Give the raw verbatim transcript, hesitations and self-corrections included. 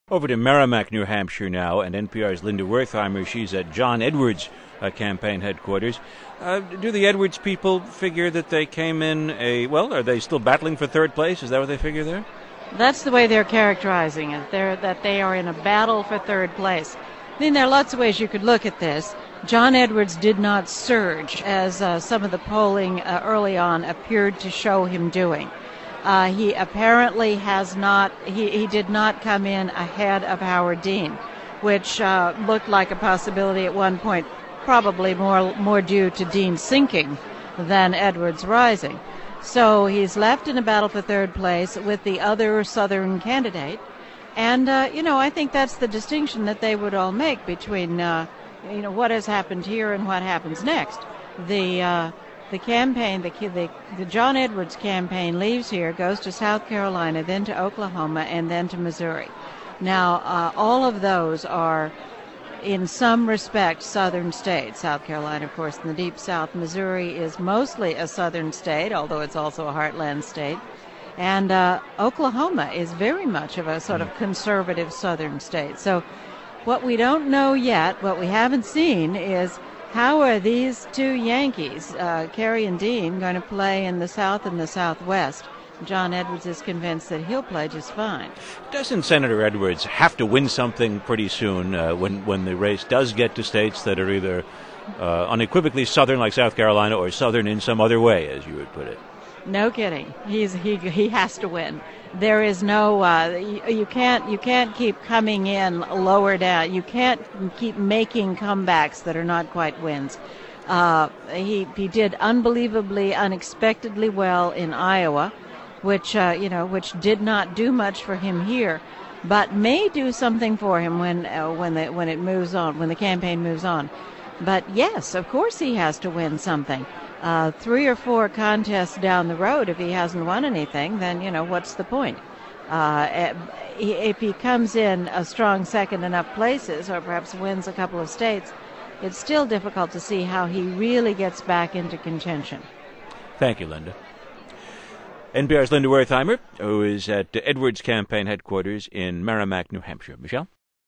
Over to Merrimack, New Hampshire now, and N P R's Linda Wertheimer. She's at John Edwards' uh, campaign headquarters. Uh, do the Edwards people figure that they came in a, well, are they still battling for third place? Is that what they figure there? That's the way they're characterizing it, they're, that they are in a battle for third place. I mean, there are lots of ways you could look at this. John Edwards did not surge, as uh, some of the polling uh, early on appeared to show him doing. Uh, he apparently has not, he, he did not come in ahead of Howard Dean, which uh, looked like a possibility at one point, probably more, more due to Dean sinking than Edwards rising. So he's left in a battle for third place with the other Southern candidate. And, uh, you know, I think that's the distinction that they would all make between, uh, you know, what has happened here and what happens next. The, uh, The campaign, the, the the John Edwards campaign leaves here, goes to South Carolina, then to Oklahoma, and then to Missouri. Now, uh, all of those are, in some respect, southern states. South Carolina, of course, in the Deep South. Missouri is mostly a southern state, although it's also a heartland state. And uh, Oklahoma is very much of a sort of conservative southern state. So what we don't know yet, what we haven't seen, is how are these two Yankees, uh, Kerry and Dean, going to play in the South and the Southwest? John Edwards is convinced that he'll play just fine. Doesn't Senator Edwards have to win something pretty soon uh, when, when the race does get to states that are either uh, unequivocally Southern, like South Carolina, or Southern in some other way, as you would put it? No kidding. He's he he has to win. There is no uh, you, you can't you can't keep coming in lower down. You can't keep making comebacks that are not quite wins. Uh, he he did unbelievably, unexpectedly well in Iowa, which uh, you know which did not do much for him here, but may do something for him when uh, when the when it moves on, when the campaign moves on. But yes, of course he has to win something. Uh, three or four contests down the road, if he hasn't won anything, then, you know, what's the point? Uh, if he comes in a strong second enough places, or perhaps wins a couple of states, it's still difficult to see how he really gets back into contention. Thank you, Linda. N P R's Linda Wertheimer, who is at Edwards' campaign headquarters in Merrimack, New Hampshire. Michelle?